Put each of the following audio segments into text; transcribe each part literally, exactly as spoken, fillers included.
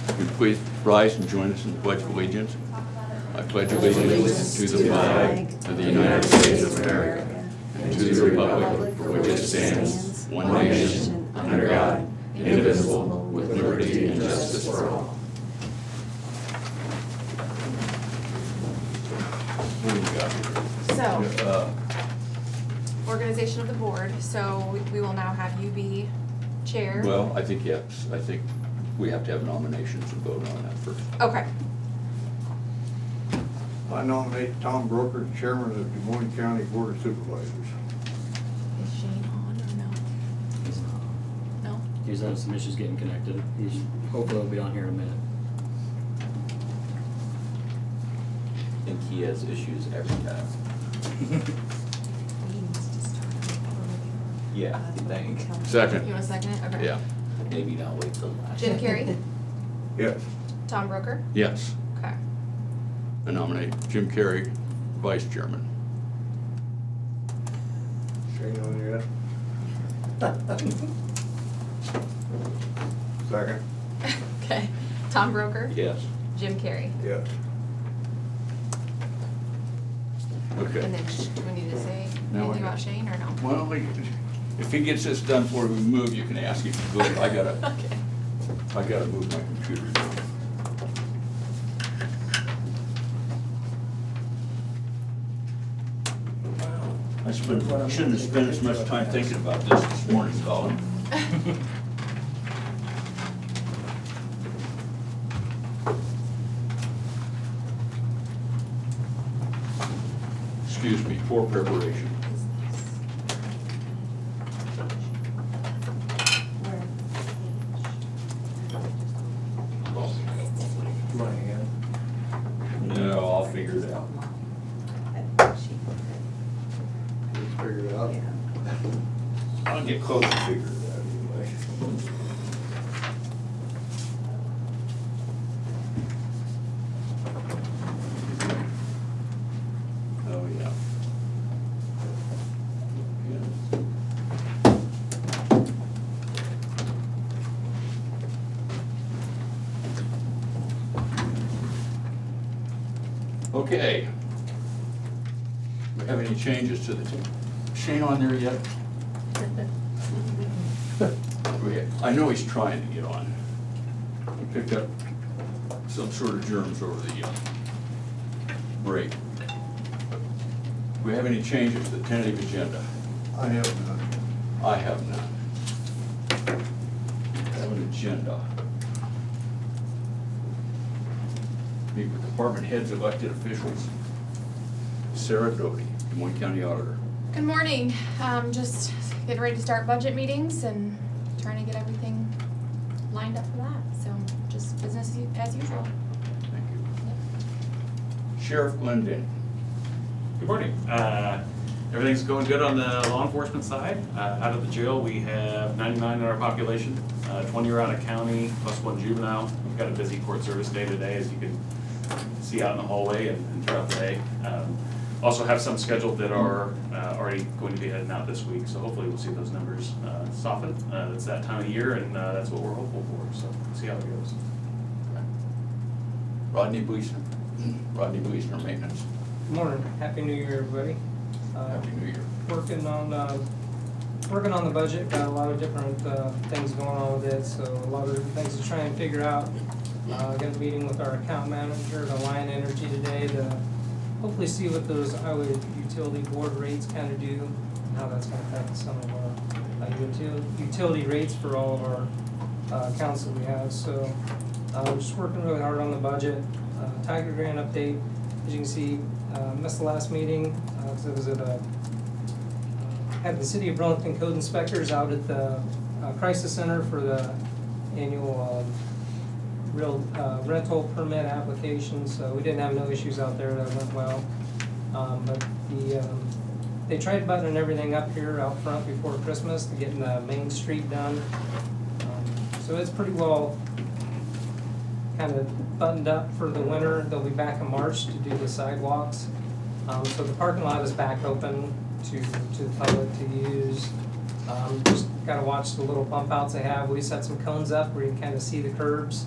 Will you please rise and join us in the Pledge of Allegiance? I pledge allegiance to the flag of the United States of America and to the republic for which it stands, one nation, under God, indivisible, with liberty and justice for all. What do you got here? So, Uh, organization of the board, so we- we will now have you be chair. Well, I think yes, I think we have to have nominations and vote on that first. Okay, I nominate Tom Broker, Chairman of the Des Moines County Board of Supervisors. is Shane on or He's, no? No? he's having some issues getting connected. He's hopefully he'll be on here in a minute. I think he has issues every time. Yeah, you think? Second. You want a second it? Okay. Yeah, Maybe not wait till last. Jim Carrey, Yes. Tom Broker, yes. okay. I nominate Jim Carrey, Vice Chairman. Shane on yet? Second. Okay, Tom Broker, Yes. Jim Carrey. Yes. Okay. And then, sh- do we need to say No, anything I- about Shane or no? Well, we- if he gets this done before we move, you can ask him to go. I gotta, Okay. I gotta move my computer. I spent, shouldn't have spent as much time thinking about this this morning, Colin. Excuse me, poor preparation. No, I'll figure it out. Figure it out. I'll get close to figure it out anyway. Oh, yeah. Yeah. Okay. Do we have any changes to the team? Shane on there yet? Okay, I know he's trying to get on. He picked up some sort of germs over the uh, break. Do we have any changes to the tentative agenda? I have none. I have none. I have an agenda. Meet with department heads, elected officials. Sarah Doty, Des Moines County Auditor. Good morning, um, just getting ready to start budget meetings and trying to get everything lined up for that, so just business as usual. Thank you. Sheriff Glendon. Good morning. Uh, Everything's going good on the law enforcement side. Uh, Out of the jail, we have ninety-nine in our population, uh, twenty are out of county, plus one juvenile. We've got a busy court service day today, as you can see out in the hallway and and throughout the day. Um, Also have some scheduled that are uh, already going to be heading out this week, so hopefully we'll see those numbers uh, soften. Uh, It's that time of year, and uh, that's what we're hopeful for, so we'll see how it goes. Rodney Buisner. Rodney Buisner, Maintenance. Good morning, happy new year, everybody. Uh, Happy New Year. Working on, uh, working on the budget, got a lot of different, uh, things going on with it, so a lot of different things to try and figure out. Uh, got a meeting with our account manager at Alliant Energy today to hopefully see what those Iowa utility board rates kind of do, and how that's gonna affect some of our, uh, utility, utility rates for all of our, uh, accounts that we have, so, uh, we're just working really hard on the budget. Uh, Tiger Grant update, as you can see, uh, missed the last meeting, uh, 'cause it was at a, had the City of Burlington Code Inspectors out at the, uh, Crisis Center for the annual, um, real, uh, rental permit application, so we didn't have no issues out there, that went well. Um, but the, um, they tried buttoning everything up here out front before Christmas to getting the Main Street done. Um, So it's pretty well kind of buttoned up for the winter. They'll be back in March to do the sidewalks. Um, so the parking lot is back open to, to the public to use. Um, just gotta watch the little bump outs they have. We set some cones up where you can kind of see the curbs.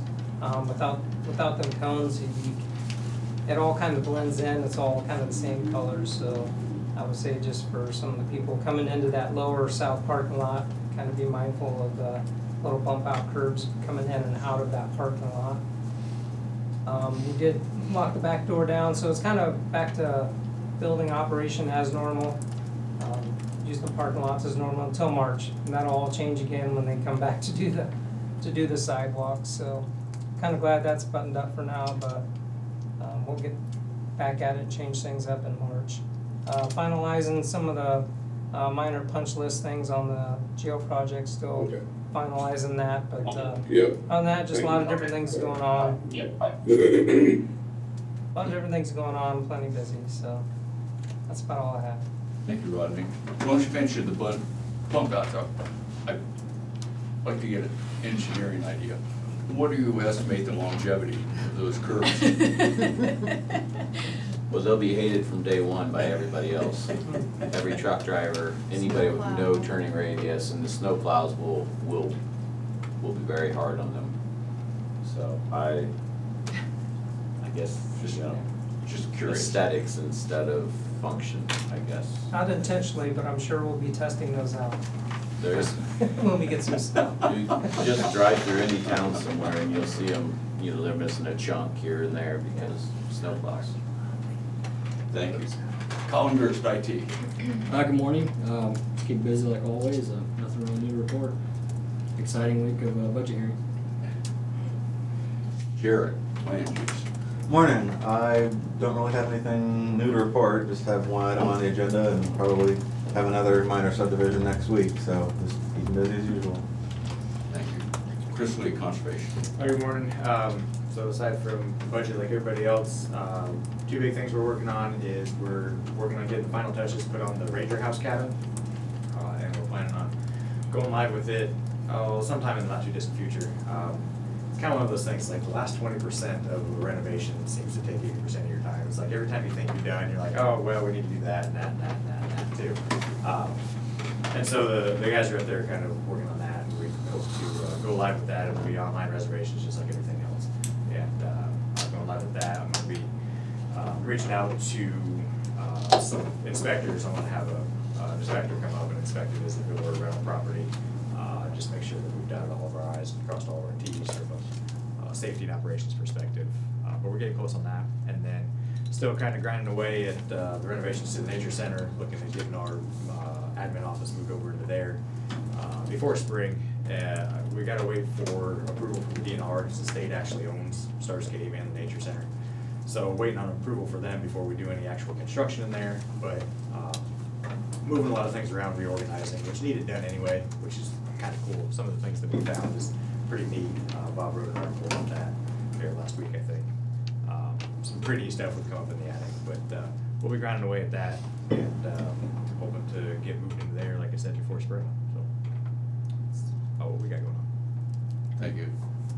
Um, without, without them cones, you, it all kind of blends in, it's all kind of the same color, so I would say just for some of the people coming into that lower south parking lot, kind of be mindful of the little bump out curbs coming in and out of that parking lot. Um, we did lock the back door down, so it's kind of back to building operation as normal. Um, use the parking lots as normal until March, and that'll all change again when they come back to do the, to do the sidewalks, so kind of glad that's buttoned up for now, but um, we'll get back at it, change things up in March. Uh, finalizing some of the uh, minor punch list things on the jail project, still Okay. finalizing that, but uh, Yep. on that, just a lot of different things going on. Yep. A lot of different things going on, plenty busy, so that's about all I have. Thank you, Rodney. Once you mentioned the bun- bump outs, I'd like to get an engineering idea. What do you estimate the longevity of those curves? Well, they'll be hated from day one by everybody else. Every truck driver, anybody with no turning radius, and the snow plows will, will, will be very hard on them. So I, I guess, Just, you know, just curious. aesthetics instead of function, I guess. Not intentionally, but I'm sure we'll be testing those out There is, when we get some stuff. you just drive through any town somewhere and you'll see them, you know, they're missing a chunk here and there because snow plows. Thank you. Colin Durst, I T. Uh, good morning. Um, just keep busy like always. Uh, nothing really new to report. Exciting week of uh, budget hearing. Jared, land use. Morning. I don't really have anything new to report, just have one item on the agenda and probably have another minor subdivision next week, so just keeping busy as usual. Thank you. Chris Lee, conservation. Hi, good morning. Um, so aside from budget like everybody else, um, two big things we're working on is we're working on getting the final touches put on the Ranger House cabin. Uh, and we're planning on going live with it, oh, sometime in the not too distant future. Um, it's kind of one of those things, like the last twenty percent of the renovation seems to take eighty percent of your time. It's like every time you think you're done, you're like, oh, well, we need to do that and that and that and that and that too. Um, and so the, the guys are out there kind of working on that, and we hope to uh, go live with that. It will be online reservations just like everything else. And uh, I'm going live with that. I'm going to be uh, reaching out to uh, some inspectors. I want to have a, uh, inspector come up and inspect it as if it were a rental property. Uh, just make sure that we've dotted all of our I's and crossed all of our T's from a uh, safety and operations perspective. Uh, but we're getting close on that. And then still kind of grinding away at uh, the renovations to the nature center, looking at getting our uh, admin office moved over into there uh, before spring. Uh, we gotta wait for approval from the D N R because the state actually owns Starscape and the nature center. So waiting on approval for them before we do any actual construction in there, but um, moving a lot of things around, reorganizing, which needed done anyway, which is kind of cool. Some of the things that we found is pretty neat. Uh, Bob wrote an article on that there last week, I think. Um, some pretty stuff would come up in the attic, but uh, we'll be grinding away at that and um, hoping to get moved into there, like I said, before spring. So that's about what we got going on. Thank you.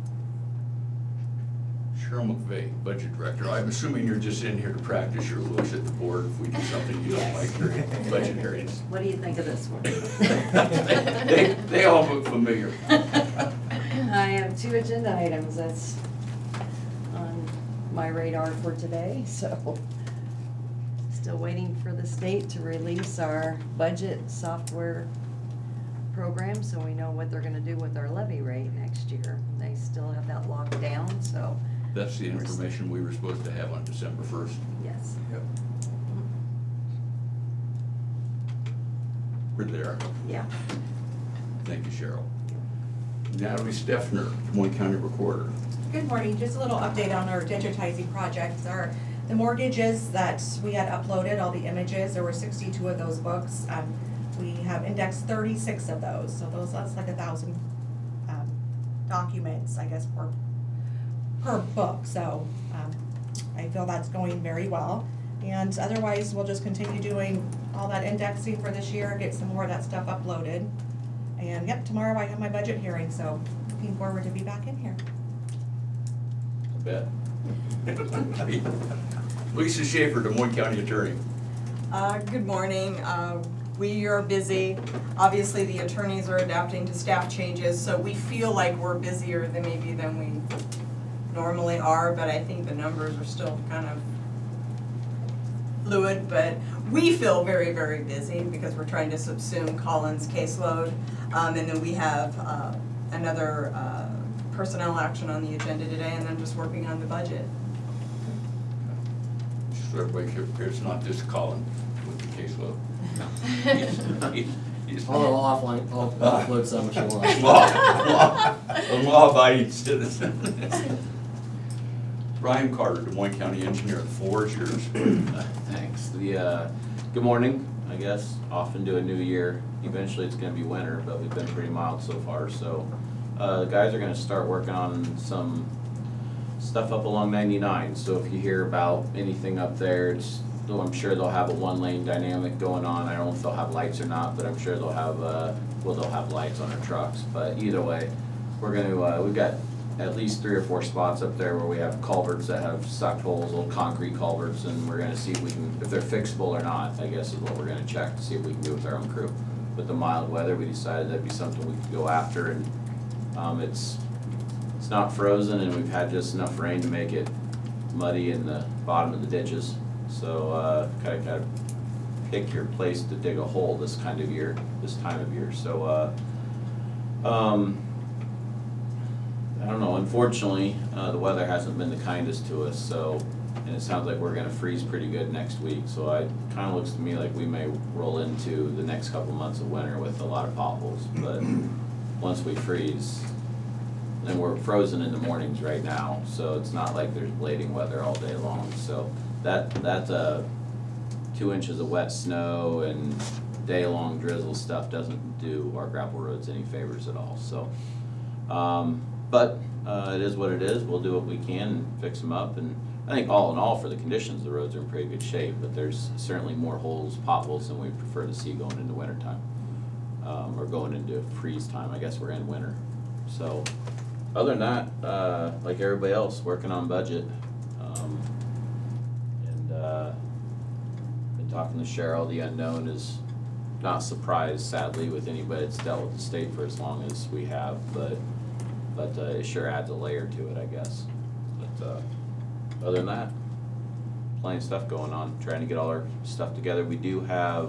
Cheryl McVeigh, Budget Director. I'm assuming you're just in here to practice your looks at the board if we do something you don't Yes. like during budget hearings. What do you think of this one? They, they all look familiar. I have two agenda items that's on my radar for today, so still waiting for the state to release our budget software program, so we know what they're gonna do with our levy rate next year. They still have that locked down, so That's the information we were supposed to have on December first. yes. Yep. We're there. Yeah. Thank you, Cheryl. Natalie Steffner, Des Moines County Recorder. Good morning, just a little update on our digitizing projects. Our, the mortgages that we had uploaded, all the images, there were sixty-two of those books. Um, we have indexed thirty-six of those, so those, that's like a thousand, um, documents, I guess, per, per book, so, um, I feel that's going very well. And otherwise, we'll just continue doing all that indexing for this year, get some more of that stuff uploaded. And yep, tomorrow I have my budget hearing, so looking forward to be back in here. I bet. Lisa Schaefer, Des Moines County Attorney. Uh, good morning. Uh, we are busy. Obviously, the attorneys are adapting to staff changes, so we feel like we're busier than maybe than we normally are, but I think the numbers are still kind of fluid, but we feel very, very busy because we're trying to subsume Colin's caseload. Um, and then we have, uh, another, uh, personnel action on the agenda today, and then just working on the budget. So everybody, should- it's not just Colin with the caseload. He's- he's- I'll offline, I'll offload some if you want. Law, law, a law-abiding citizen. Ryan Carter, Des Moines County Engineer, the floor is yours. Thanks. The, uh, good morning, I guess. Off into a new year. Eventually it's gonna be winter, but we've been pretty mild so far, so. Uh, the guys are gonna start working on some stuff up along ninety-nine, so if you hear about anything up there, it's, though I'm sure they'll have a one-lane dynamic going on. I don't know if they'll have lights or not, but I'm sure they'll have, uh, well, they'll have lights on their trucks, but either way, we're gonna, uh, we've got at least three or four spots up there where we have culverts that have sucked holes, old concrete culverts, and we're gonna see if we can, if they're fixable or not, I guess is what we're gonna check to see if we can do with our own crew. With the mild weather, we decided that'd be something we could go after, and, um, it's, it's not frozen, and we've had just enough rain to make it muddy in the bottom of the ditches. So, uh, kinda, kinda pick your place to dig a hole this kind of year, this time of year, so, uh, um, I don't know, unfortunately, uh, the weather hasn't been the kindest to us, so, and it sounds like we're gonna freeze pretty good next week, so I, kinda looks to me like we may roll into the next couple months of winter with a lot of potholes, but once we freeze, and we're frozen in the mornings right now, so it's not like there's blading weather all day long, so that, that, uh, two inches of wet snow and day-long drizzle stuff doesn't do our gravel roads any favors at all, so. Um, but, uh, it is what it is, we'll do what we can and fix them up, and I think all in all, for the conditions, the roads are in pretty good shape, but there's certainly more holes, potholes than we prefer to see going into winter time. Um, or going into freeze time, I guess we're in winter, so. Other than that, uh, like everybody else, working on budget, um, and, uh, been talking to Cheryl. The unknown is not surprised, sadly, with anybody that's dealt with the state for as long as we have, but, but, uh, it sure adds a layer to it, I guess. But, uh, other than that, plenty of stuff going on, trying to get all our stuff together. We do have,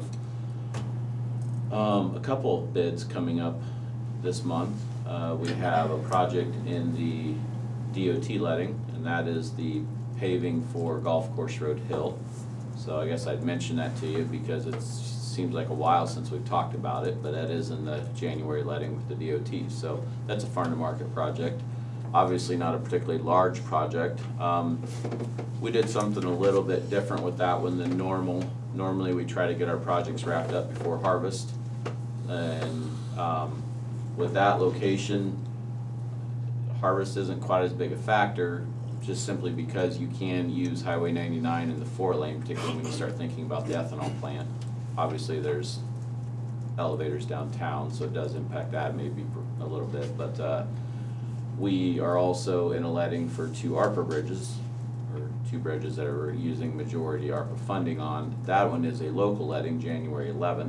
um, a couple bids coming up this month. Uh, we have a project in the D O T letting, and that is the paving for Golf Course Road Hill. So I guess I'd mention that to you because it seems like a while since we've talked about it, but that is in the January letting with the D O T. So that's a farm to market project. Obviously not a particularly large project. Um, we did something a little bit different with that one than normal. Normally we try to get our projects wrapped up before harvest. And um, with that location, harvest isn't quite as big a factor, just simply because you can use Highway ninety-nine in the four lane, particularly when you start thinking about the ethanol plant. Obviously, there's elevators downtown, so it does impact that maybe a little bit, but uh, we are also in a letting for two ARPA bridges, or two bridges that are using majority ARPA funding on. That one is a local letting, January eleventh.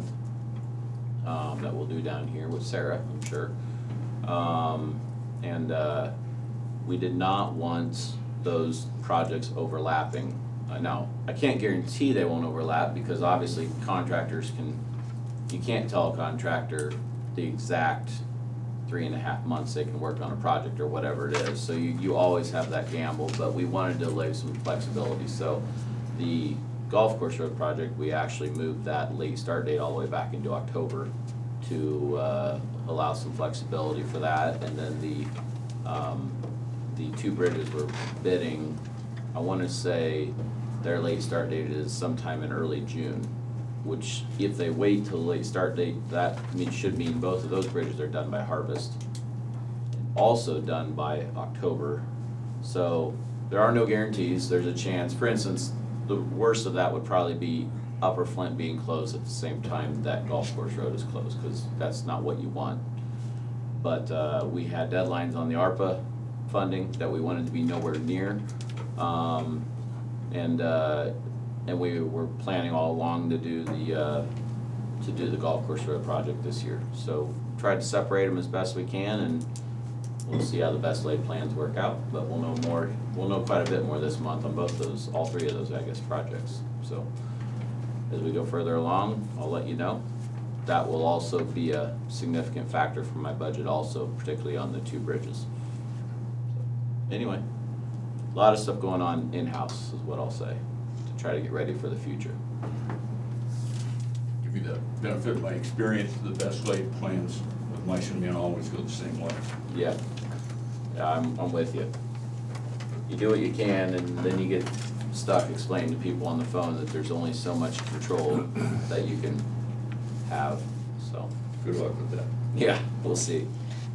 Um, that we'll do down here with Sarah, I'm sure. Um, and uh, we did not want those projects overlapping. Uh, now, I can't guarantee they won't overlap because obviously contractors can, you can't tell a contractor the exact three and a half months they can work on a project or whatever it is. So you, you always have that gamble, but we wanted to lay some flexibility. So the Golf Course Road project, we actually moved that late start date all the way back into October to uh, allow some flexibility for that. And then the um, the two bridges we're bidding, I want to say their late start date is sometime in early June, which if they wait till the late start date, that means, should mean both of those bridges are done by harvest, also done by October. So there are no guarantees. There's a chance. For instance, the worst of that would probably be Upper Flint being closed at the same time that Golf Course Road is closed, because that's not what you want. But uh, we had deadlines on the ARPA funding that we wanted to be nowhere near. Um, and uh, and we were planning all along to do the uh, to do the Golf Course Road project this year. So tried to separate them as best we can, and we'll see how the best laid plans work out, but we'll know more, we'll know quite a bit more this month on both those, all three of those, I guess, projects. So as we go further along, I'll let you know. That will also be a significant factor for my budget also, particularly on the two bridges. So, anyway, a lot of stuff going on in-house is what I'll say, to try to get ready for the future. Give you the benefit of my experience, the best laid plans with mice and men always go the same way. Yeah, yeah, I'm, I'm with you. You do what you can, and then you get stuck explaining to people on the phone that there's only so much control that you can have, so. Good luck with that. Yeah, we'll see.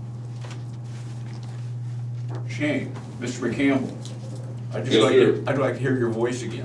Shane, Mister McCampbell, I'd just Yes, like, sir. to- I'd like to hear your voice again.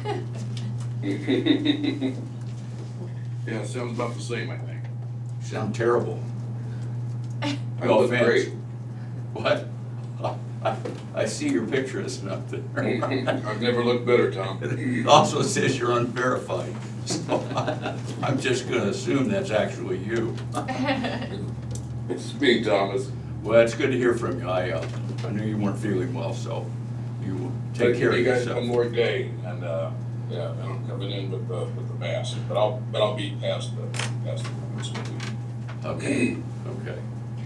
Yeah, sounds about the same, I think. You sound terrible. I No look offense. great. What? I, I see your picture isn't up there. I've never looked better, Tom. It also says you're unverified, so I'm just gonna assume that's actually you. It's me, Thomas. Well, it's good to hear from you. I, uh, I knew you weren't feeling well, so you take care of You guys yourself. one more day, and, uh, yeah, and I'm coming in with the, with the mask, but I'll, but I'll be past the, past the, this week. Okay, okay.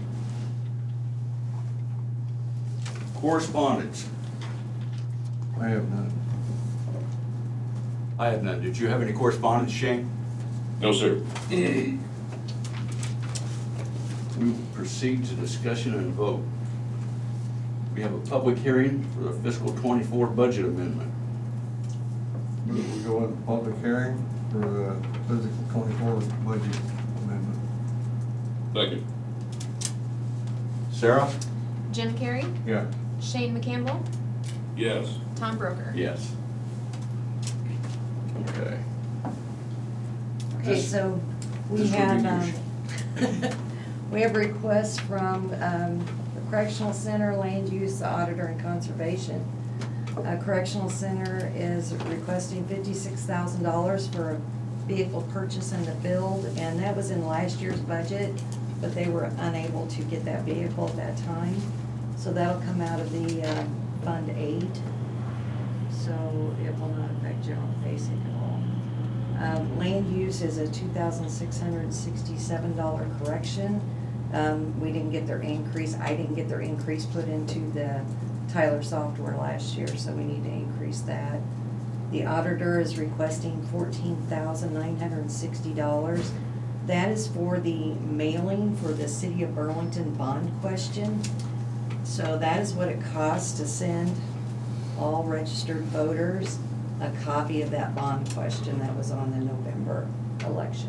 Correspondence. I have none. I have none. Did you have any correspondence, Shane? No, sir. We proceed to discussion and vote. We have a public hearing for the fiscal twenty-four budget amendment. Move we go into public hearing for the physical twenty-four budget amendment. Second. Sarah? Jim Carrey, Yeah. Shane McCampbell, Yes. Tom Broker. Yes. Okay. Okay, This- so we this would be have, you, um, we have requests from, um, the Correctional Center, Land Use, the Auditor, and Conservation. Uh, Correctional Center is requesting fifty-six thousand dollars for a vehicle purchase and the build, and that was in last year's budget, but they were unable to get that vehicle at that time. So that'll come out of the, uh, Fund Eight. So it will not affect general basic at all. Um, land use is a two thousand six hundred sixty-seven dollar correction. Um, we didn't get their increase, I didn't get their increase put into the Tyler software last year, so we need to increase that. The auditor is requesting fourteen thousand nine hundred sixty dollars. That is for the mailing for the City of Burlington bond question. So that is what it costs to send all registered voters a copy of that bond question that was on the November election.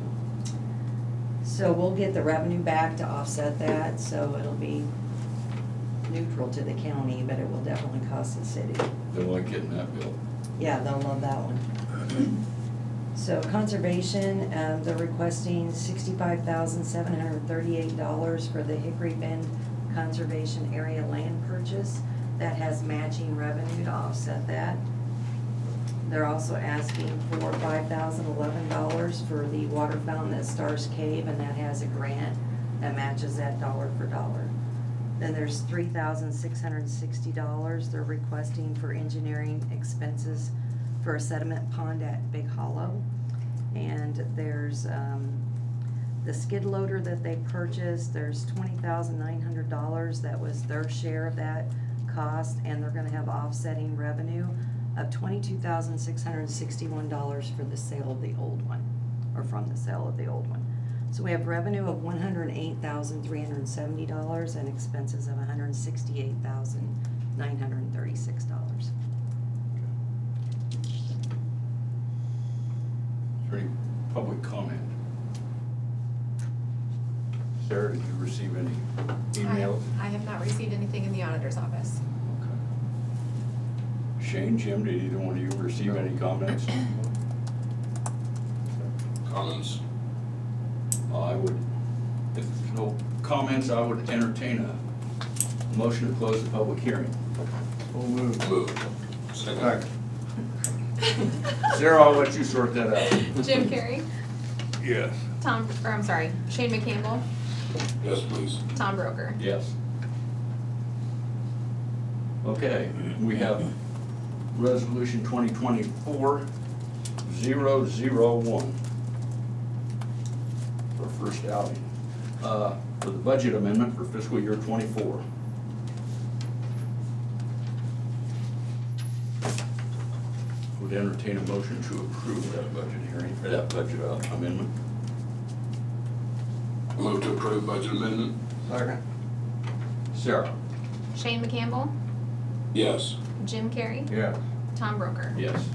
So we'll get the revenue back to offset that, so it'll be neutral to the county, but it will definitely cost the city. They like getting that bill. Yeah, they'll love that one. So conservation, um, they're requesting sixty-five thousand seven hundred thirty-eight dollars for the Hickory Bend Conservation Area land purchase. That has matching revenue to offset that. They're also asking for five thousand eleven dollars for the water fountain at Stars Cave, and that has a grant that matches that dollar for dollar. Then there's three thousand six hundred sixty dollars they're requesting for engineering expenses for a sediment pond at Big Hollow. And there's, um, the skid loader that they purchased, there's twenty thousand nine hundred dollars, that was their share of that cost, and they're gonna have offsetting revenue of twenty-two thousand six hundred sixty-one dollars for the sale of the old one, or from the sale of the old one. So we have revenue of one hundred eight thousand three hundred seventy dollars and expenses of one hundred sixty-eight thousand nine hundred thirty-six dollars. Is there any public comment? Sarah, did you receive any emails? I I have not received anything in the auditor's office. Okay. Shane, Jim, did either one of you receive any comments? Comments? I would, if there's no comments, I would entertain a motion to close the public hearing. We'll move. Move. Second. Sarah, I'll let you sort that out. Jim Carrey, Yes. Tom, or I'm sorry, Shane McCampbell, Yes, please. Tom Broker. Yes. Okay, we have resolution twenty twenty-four zero zero one. Our first outing, uh, for the budget amendment for fiscal year twenty-four. Would entertain a motion to approve that budget hearing, or that budget uh, amendment. Move to approve budget amendment? Second. Sarah? Shane McCampbell, Yes. Jim Carrey, Yes. Tom Broker. Yes.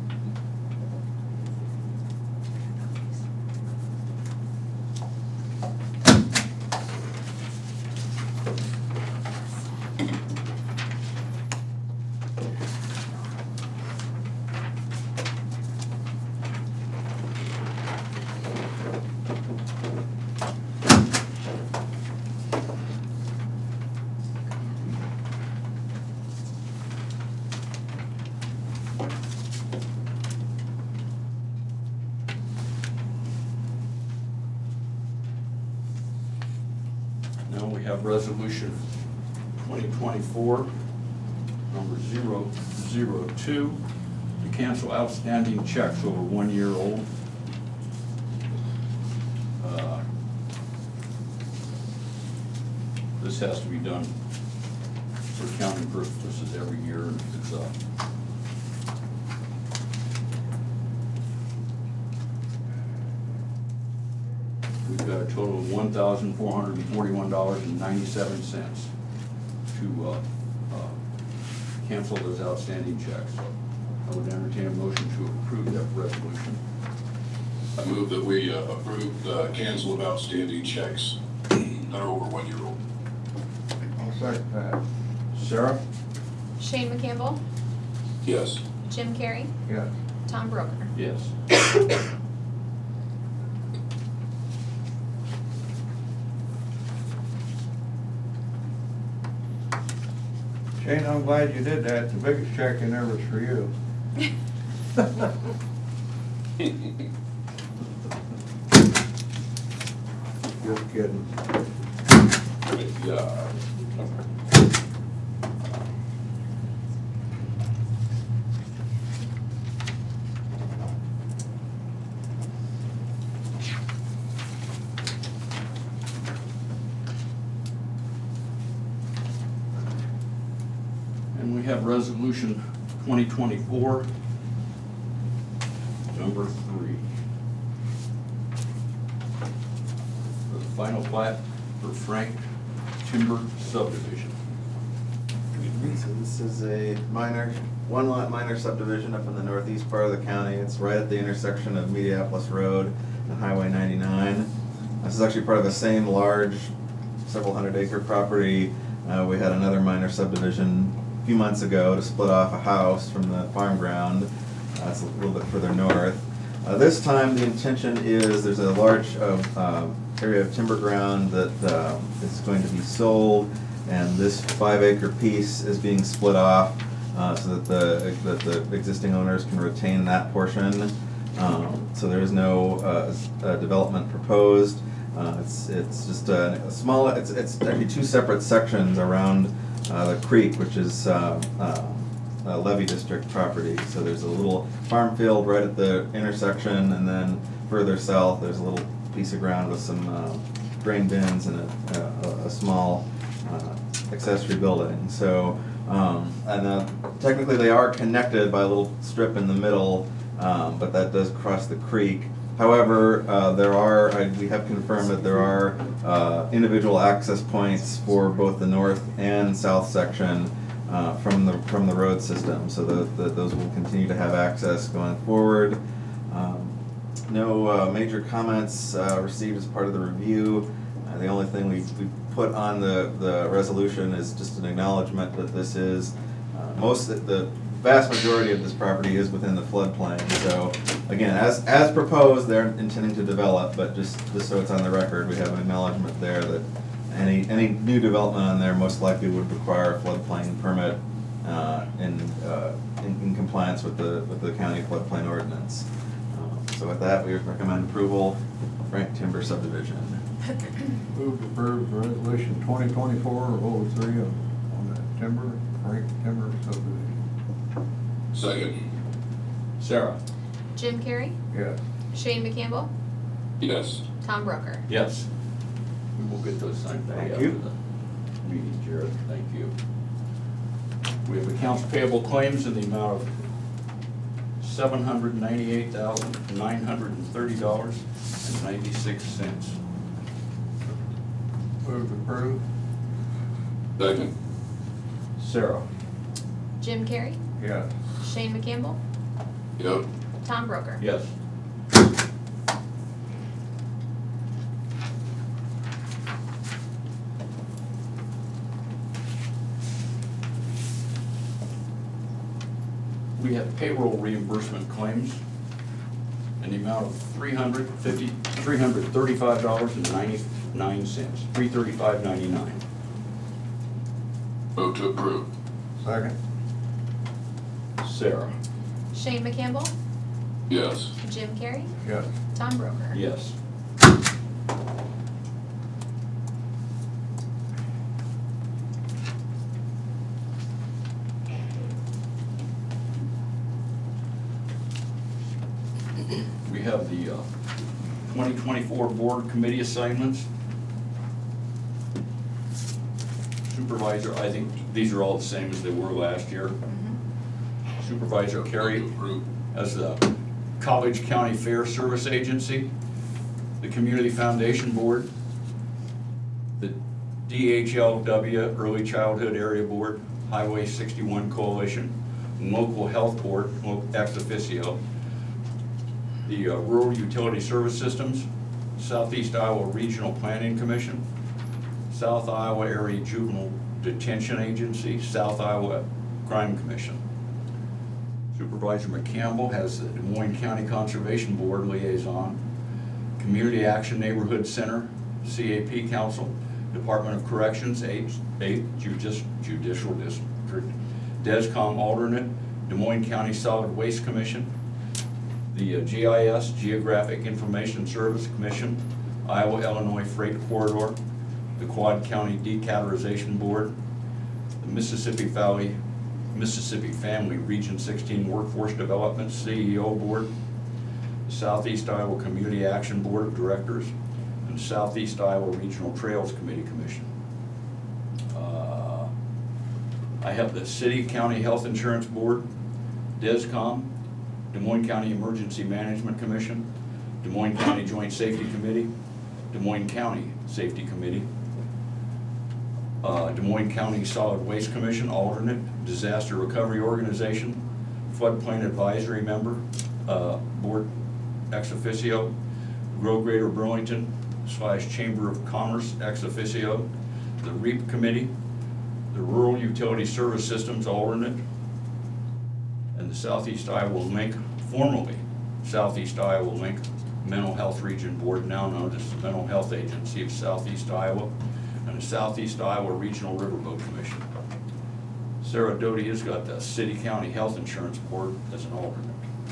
Now we have resolution twenty twenty-four, number zero zero two, to cancel outstanding checks over one year old. Uh, This has to be done for accounting purposes every year, and it's, uh, we've got a total of one thousand four hundred and forty-one dollars and ninety-seven cents to uh, uh, cancel those outstanding checks. I would entertain a motion to approve that resolution. I move that we uh, approve the cancel of outstanding checks that are over one year old. I'll second that. Sarah? Shane McCampbell, Yes. Jim Carrey, Yes. Tom Broker. Yes. Shane, I'm glad you did that. The biggest check in there was for you. Just kidding. Yeah. And we have resolution twenty twenty-four, number three. For the final plat for Frank Timber subdivision. So this is a minor, one lot minor subdivision up in the northeast part of the county. It's right at the intersection of Mediapolis Road and Highway ninety-nine. This is actually part of the same large, several hundred acre property. Uh, we had another minor subdivision a few months ago to split off a house from the farm ground. Uh, it's a little bit further north. Uh, this time the intention is there's a large uh, uh, area of timber ground that uh, is going to be sold, and this five acre piece is being split off uh, so that the, that the existing owners can retain that portion. Um, so there is no uh, uh, development proposed. Uh, it's it's just a, a small. It's it's actually two separate sections around uh, the creek, which is uh, uh, a levee district property. So there's a little farm field right at the intersection, and then further south there's a little piece of ground with some uh, grain bins and a, a, a small uh, accessory building. So um, and uh, technically they are connected by a little strip in the middle, um, but that does cross the creek. However, uh, there are, I, we have confirmed that there are uh, individual access points for both the north and south section uh, from the from the road system, so that those will continue to have access going forward. Um, no uh, major comments uh, received as part of the review. Uh, the only thing we we put on the the resolution is just an acknowledgement that this is uh, most of the vast majority of this property is within the floodplain. So again, as as proposed, they're intending to develop, but just just so it's on the record, we have an acknowledgement there that any any new development on there most likely would require a floodplain permit uh, in, uh, in in compliance with the with the county floodplain ordinance. Um, so with that, we recommend approval. Frank Timber subdivision. Move to approve resolution twenty twenty-four oh three on that timber. Frank Timber subdivision. Second. Sarah? Jim Carrey, Yes. Shane McCampbell, Yes. Tom Broker. Yes. We will get those signed back Thank after you. the meeting, Jared. Thank you. We have accounts payable claims in the amount of seven hundred ninety-eight thousand, nine hundred and thirty dollars and ninety-six cents. Move to approve. Second. Sarah? Jim Carrey, Yes. Shane McCampbell, Yep. Tom Broker. Yes. We have payroll reimbursement claims in the amount of three hundred fifty, three hundred thirty-five dollars and ninety-nine cents, three thirty-five ninety-nine. Move to approve. Second. Sarah? Shane McCampbell, Yes. Jim Carrey, Yes. Tom Broker. Yes. We have the uh, twenty twenty-four board committee assignments. Supervisor, I think these are all the same as they were last year. Supervisor Carey Move to approve. as the College County Fair Service Agency, the Community Foundation Board, the D H L W Early Childhood Area Board, Highway sixty-one Coalition, and Local Health Board, lo- ex officio, the uh, Rural Utility Service Systems, Southeast Iowa Regional Planning Commission, South Iowa Area Juvenile Detention Agency, South Iowa Crime Commission. Supervisor McCampbell has the Des Moines County Conservation Board Liaison, Community Action Neighborhood Center, C A P Council, Department of Corrections, eighth, eighth Judici- Judicial District, DESCOM Alternate, Des Moines County Solid Waste Commission, the uh, G I S, Geographic Information Service Commission, Iowa Illinois Freight Corridor, the Quad County Decategorization Board, the Mississippi Valley Mississippi Family Region sixteen Workforce Development C E O Board, the Southeast Iowa Community Action Board of Directors, and the Southeast Iowa Regional Trails Committee Commission. Uh, I have the City County Health Insurance Board, DESCOM, Des Moines County Emergency Management Commission, Des Moines County Joint Safety Committee, Des Moines County Safety Committee, Uh, Des Moines County Solid Waste Commission, alternate, Disaster Recovery Organization, Floodplain Advisory Member, uh, Board ex officio, Grow Greater Burlington slash Chamber of Commerce ex officio, the REAP Committee, the Rural Utility Service Systems alternate, and the Southeast Iowa Link, formerly Southeast Iowa Link Mental Health Region Board, now known as the Mental Health Agency of Southeast Iowa, and the Southeast Iowa Regional Riverboat Commission. Sarah Doty has got the City County Health Insurance Board as an alternate.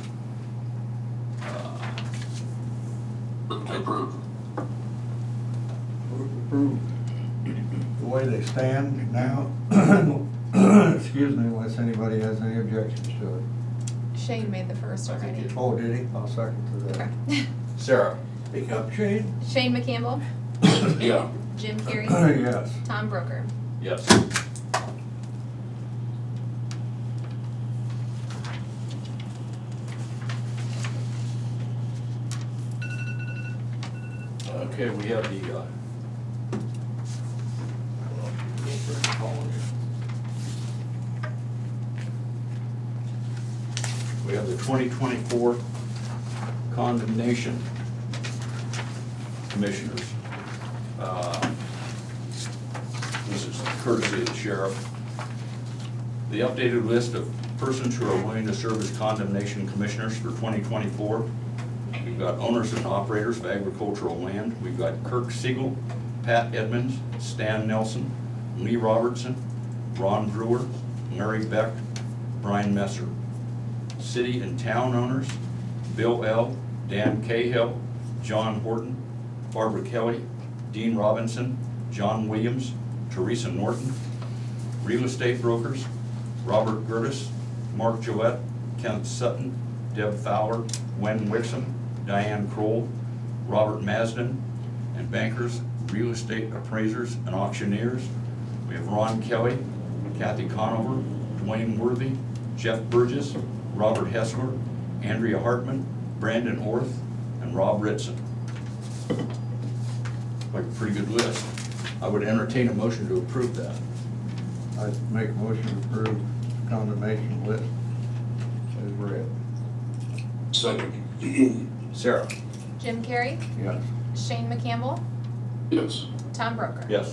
Uh, Move to approve. Move to approve. The way they stand now, excuse me, unless anybody has any objections to it. Shane made the first I think already. it- Oh, did he? I'll second to that. Okay. Sarah? Speak up, Shane. Shane McCampbell, Yeah. Jim Carrey, Yes. Tom Broker. Yes. Okay, we have the, uh, we have the twenty twenty-four condemnation commissioners. Uh, This is courtesy of the sheriff. The updated list of persons who are willing to serve as condemnation commissioners for twenty twenty-four. We've got owners and operators of agricultural land. We've got Kirk Siegel, Pat Edmonds, Stan Nelson, Lee Robertson, Ron Brewer, Mary Beck, Brian Messer. City and town owners, Bill L., Dan Cahill, John Horton, Barbara Kelly, Dean Robinson, John Williams, Teresa Norton. Real estate brokers, Robert Gertis, Mark Gillette, Kenneth Sutton, Deb Fowler, Wen Wixom, Diane Kroll, Robert Masden, and bankers, real estate appraisers, and auctioneers. We have Ron Kelly, Kathy Conover, Dwayne Worthy, Jeff Burgess, Robert Hessler, Andrea Hartman, Brandon Orth, and Rob Ritson. Like a pretty good list. I would entertain a motion to approve that. I'd make a motion to approve the condemnation list as read. Second. Sarah? Jim Carrey, Yes. Shane McCampbell, Yes. Tom Broker. Yes.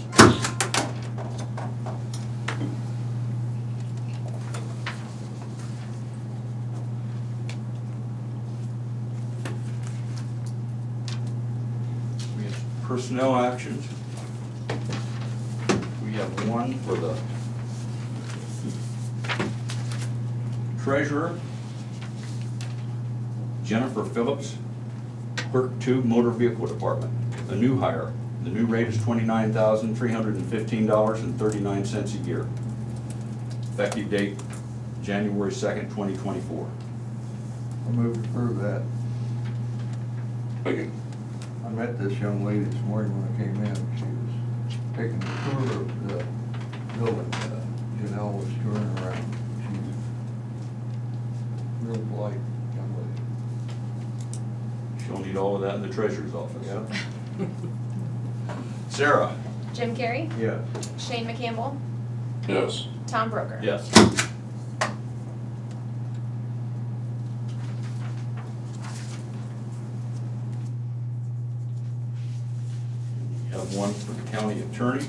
We have personnel actions. We have one for the treasurer, Jennifer Phillips, Clerk two, Motor Vehicle Department, a new hire. The new rate is twenty-nine thousand three hundred fifteen dollars and thirty-nine cents a year. Effective date, January second, twenty twenty-four. I move to approve that. Second. I met this young lady this morning when I came in. She was taking a tour of the building. Uh, Janelle was touring around. She's real polite young lady. She'll need all of that in the treasurer's office. Yeah. Sarah? Jim Carrey, Yes. Shane McCampbell, Yes. Tom Broker. Yes. We have one for the county attorney.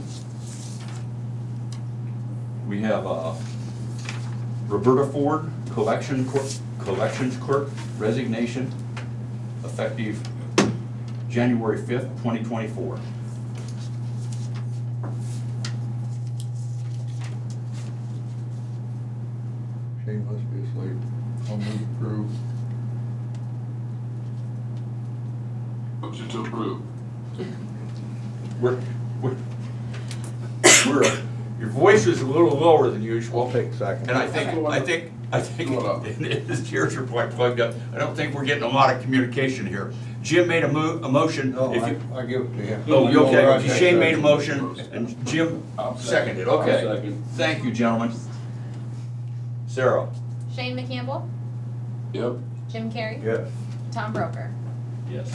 We have uh, Roberta Ford, collection clerk, collections clerk, resignation, effective January fifth, twenty twenty-four. Shane must be asleep. I'll move to approve. Motion to approve. We're, we're, we're, your voice is a little lower than usual. I'll take second. And I think, I think, I think, his ears are quite plugged up. I don't think we're getting a lot of communication here. Jim made a mo, a motion. No, If I, you- I give it to him. Oh, you Right okay? there. Shane made a motion and Jim I'll seconded, I'll okay. second. Thank you, gentlemen. Sarah? Shane McCampbell, Yep. Jim Carrey, Yes. Tom Broker. Yes.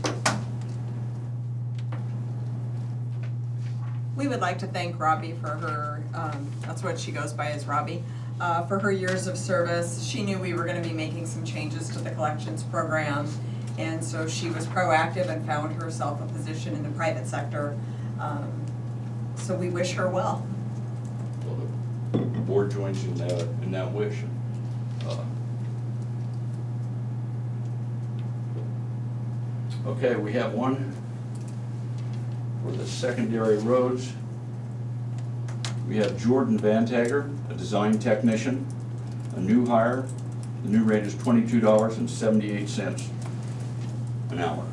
We would like to thank Robbie for her, um, that's what she goes by as Robbie, uh, for her years of service. She knew we were gonna be making some changes to the collections program, and so she was proactive and found herself a position in the private sector. Um, So we wish her well. Well, the board joins in that, in that wish. Uh, Okay, we have one for the secondary roads. We have Jordan Van Tagger, a design technician, a new hire. The new rate is twenty-two dollars and seventy-eight cents an hour.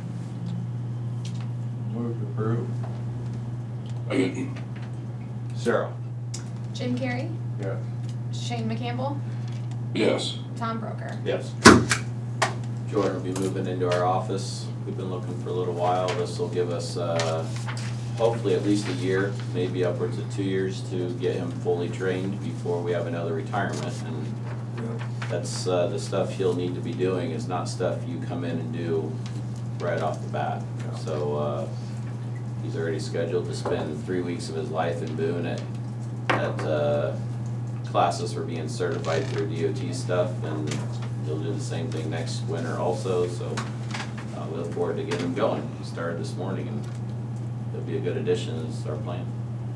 Move to approve. Second. Sarah? Jim Carrey, Yes. Shane McCampbell, Yes. Tom Broker. Yes. Jordan will be moving into our office. We've been looking for a little while. This will give us, uh, hopefully at least a year, maybe upwards of two years to get him fully trained before we have another retirement. And that's, uh, the stuff he'll need to be doing is not stuff you come in and do right off the bat. So, uh, he's already scheduled to spend three weeks of his life in Boone at, at, uh, classes for being certified through D O T stuff, and he'll do the same thing next winter also, so, uh, we look forward to getting him going. He started this morning, and he'll be a good addition, is our plan.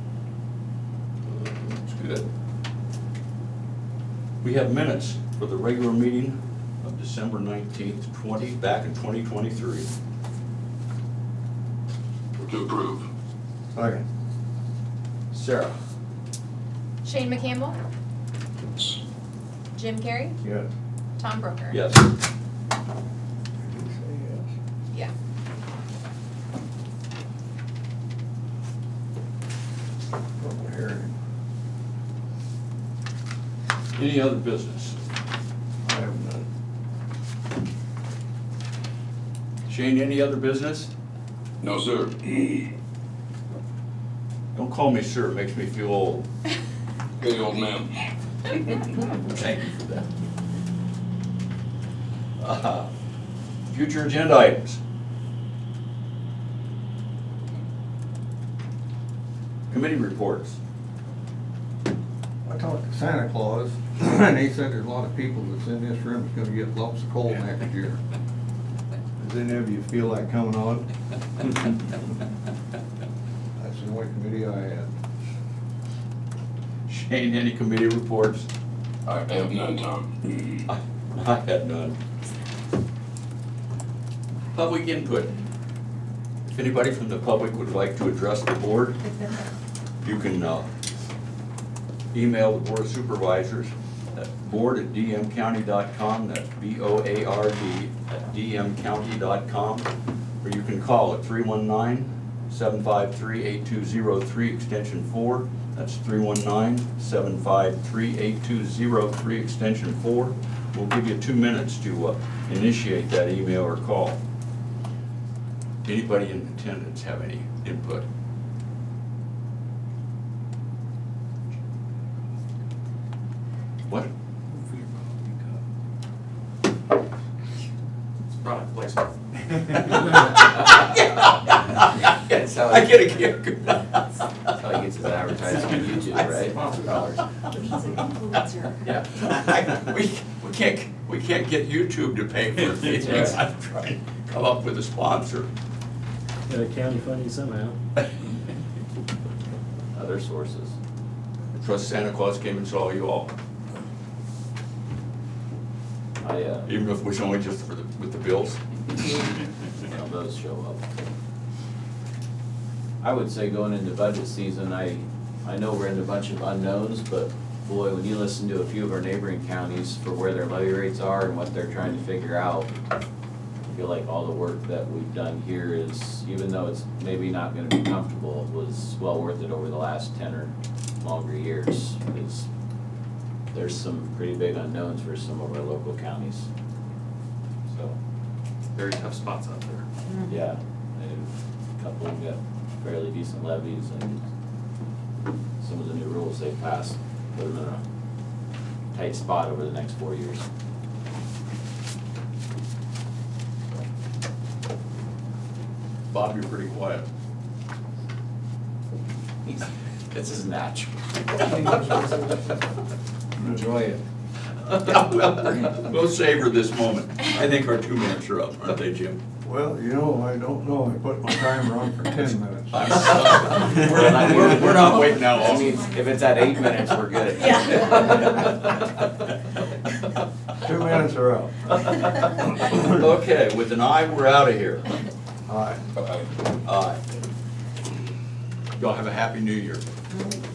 That's good. We have minutes for the regular meeting of December nineteenth, twenty, back in twenty twenty-three. To approve. Second. Sarah? Shane McCampbell, Jim Carrey, Yes. Tom Broker. Yes. Did you say yes? Yeah. Public hearing. Any other business? I have none. Shane, any other business? No, sir. Don't call me sir, it makes me feel old. Hey, old man. Thank you for that. Uh, Future agenda items. Committee reports. I talked to Santa Claus, and he said there's a lot of people that's in this room that's gonna get lumps of coal next year. Does any of you feel that coming on? That's the only committee I had. Shane, any committee reports? I have none, Tom. I had none. Public input. If anybody from the public would like to address the board, you can uh, email the Board of Supervisors at board at d m county dot com, that's B O A R D at d m county dot com, or you can call at three one nine, seven five three, eight two zero three, extension four. That's three one nine, seven five three, eight two zero three, extension four. We'll give you two minutes to uh, initiate that email or call. Anybody in attendance have any input? What? It's product placement. That's how I he- get a kick. That's how he gets his advertising on YouTube, right? Sponsor dollars. He's an influencer. Yeah. We, we can't, we can't get YouTube to pay for things. That's right. I'm trying to come up with a sponsor. Got a county funding somehow. Other sources. I trust Santa Claus came and saw you all, I, uh, even if it was only just for the, with the bills. well, those show up. I would say going into budget season, I, I know we're in a bunch of unknowns, but boy, when you listen to a few of our neighboring counties for where their levy rates are and what they're trying to figure out, I feel like all the work that we've done here is, even though it's maybe not gonna be comfortable, was well worth it over the last ten or longer years, because there's some pretty big unknowns for some of our local counties. So, Very tough spots out there. yeah, and a couple of them got fairly decent levies, and some of the new rules they passed put them in a tight spot over the next four years. Bob, you're pretty quiet. This is natural. Enjoy it. Well, we'll savor this moment. I think our two minutes are up, aren't they, Jim? Well, you know, I don't know, I put my timer on for ten minutes. I'm sorry. We're, we're, we're not waiting that That long. means if it's at eight minutes, we're good. Two minutes are up. Okay, with an eye, we're out of here. Aye. Bye. Aye. Y'all have a happy new year. Mm.